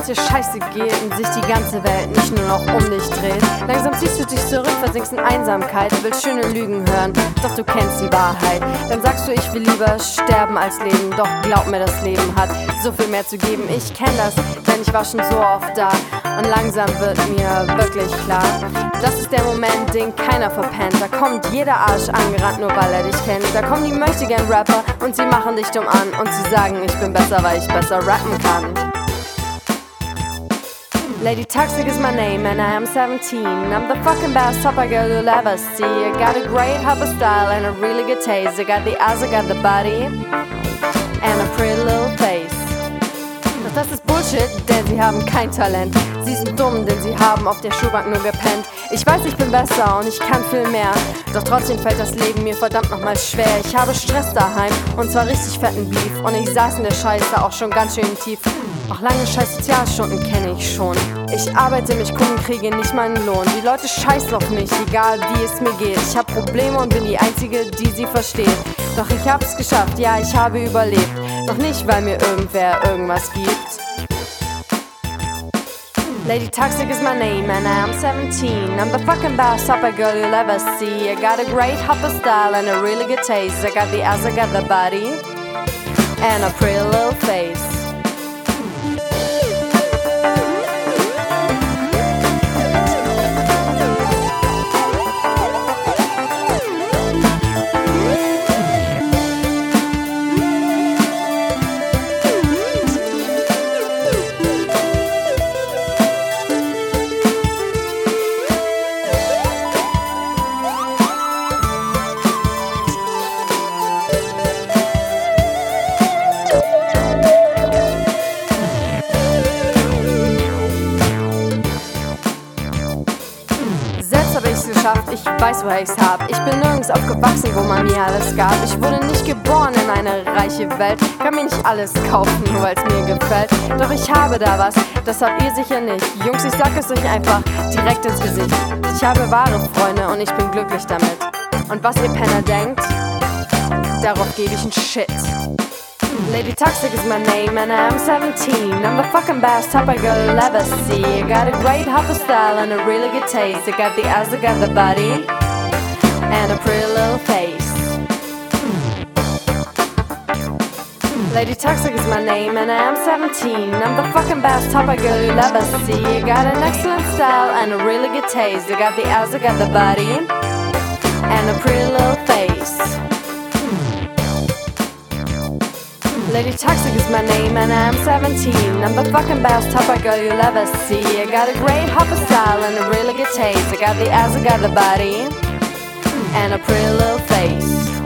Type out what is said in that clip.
dir scheiße geht und sich die ganze Welt nicht nur noch um dich dreht. Langsam ziehst du dich zurück, versinkst in Einsamkeit, willst schöne Lügen hören, doch du kennst die Wahrheit. Dann sagst du, ich will lieber sterben als leben, doch glaub mir, das Leben hat so viel mehr zu geben. Ich kenn das, denn ich war schon so oft da und langsam wird mir wirklich klar, das ist der Moment, den keiner verpennt. Da kommt jeder Arsch angerannt, nur weil er dich kennt. Da kommen die Möchtegern-Rapper und sie machen dich dumm an und sie sagen, ich bin besser, weil ich besser rappen kann. Lady Toxic is my name and I am 17. I'm the fucking best hopper girl you'll ever see. I got a great hopper style and a really good taste. I got the eyes, I got the body and a pretty little face. Doch das ist Bullshit, denn sie haben kein Talent. Sie sind dumm, denn sie haben auf der Schulbank nur gepennt. Ich weiß, ich bin besser und ich kann viel mehr, doch trotzdem fällt das Leben mir verdammt nochmal schwer. Ich habe Stress daheim und zwar richtig fetten Beef und ich saß in der Scheiße auch schon ganz schön tief. Auch lange scheiß Sozialstunden kenne ich schon. Ich arbeite mich Kunden, kriege nicht meinen Lohn. Die Leute scheißen auf mich, egal wie es mir geht. Ich hab Probleme und bin die Einzige, die sie versteht. Doch ich hab's geschafft, ja, ich habe überlebt. Doch nicht, weil mir irgendwer irgendwas gibt. Lady Toxic is my name and I am 17. I'm the fucking best hopper girl you'll ever see. I got a great hopper style and a really good taste. I got the ass, I got the body and a pretty little face. Ich weiß, woher ich's hab. Ich bin nirgends aufgewachsen, wo man mir alles gab. Ich wurde nicht geboren in eine reiche Welt. Kann mir nicht alles kaufen, nur weil's mir gefällt. Doch ich habe da was, das habt ihr sicher nicht. Jungs, ich sag es euch einfach direkt ins Gesicht. Ich habe wahre Freunde und ich bin glücklich damit. Und was ihr Penner denkt, darauf gebe ich 'n Shit. Lady Toxic is my name and I am 17. I'm the fucking best hopper girl you'll ever see. I got a great hopper style and a really good taste. I got the eyes, I got the body and a pretty little face. Lady Toxic is my name and I am 17. I'm the fucking best hopper girl you'll ever see. I got an excellent style and a really good taste. I got the eyes, I got the body and a pretty little face. Lady Toxic is my name and I am 17. I'm the fucking best hopper girl you'll ever see. I got a great hopper style and a really good taste. I got the ass, I got the body and a pretty little face.